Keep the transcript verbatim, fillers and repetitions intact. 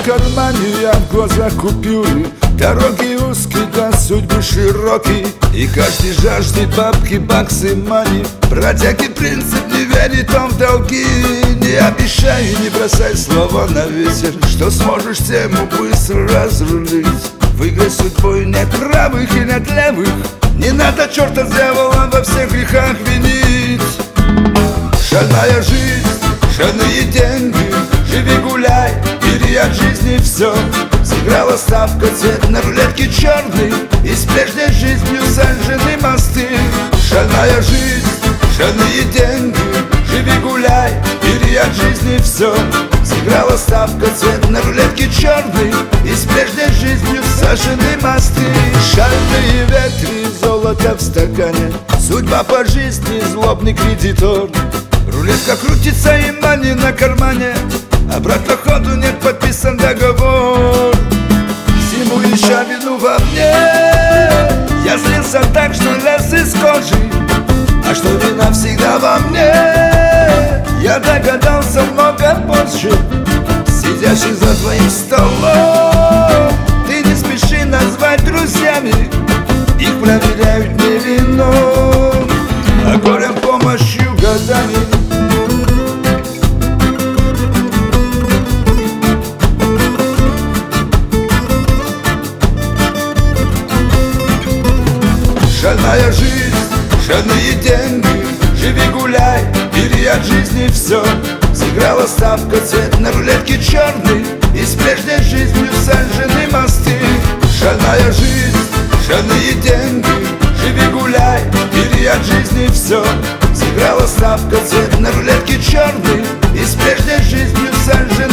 кармане, я в глазах купюры. Дороги узкие, да судьбы широкие, и каждый жаждет бабки, баксы, мани. Бродяги принцип не верит он в долги. Не обещай и не бросай слова на ветер, что сможешь тему быстро разрулить. Выиграй судьбой нет правых и нет левых. Не надо черта с дьяволом во всех грехах винить. Шальная жизнь, шальные деньги. Живи, гуляй, бери от жизни все. Сыграла ставка, цвет на рулетке черный, и с прежней жизнью сожжены мосты. Шальная жизнь, шальные деньги. Живи, гуляй, бери от жизни все. Сыграла ставка, цвет на рулетке черный, и с прежней жизнью сожжены мосты. Шальные ветры, золото в стакане. Судьба по жизни, злобный кредитор. Рулетка крутится и мани на кармане. Обратно ходу нет, подписан договор. Всему еще вину во мне. Я злился так, что лез из кожи. А что вина всегда во мне, я догадался много позже. Сидящий за твоим столом, ты не спеши назвать друзьями. Их проверяют не вином, а горем помощью годами. Шальная жизнь, шальные деньги. Живи, гуляй, бери от жизни все. Сыграла ставка, цвет на рулетке черный, и с прежней жизнью сожжены мосты. Шальная жизнь, шальные деньги. Живи, гуляй, бери от жизни все. Сыграла ставка, цвет на рулетке черный, и с прежней жизнью сожжены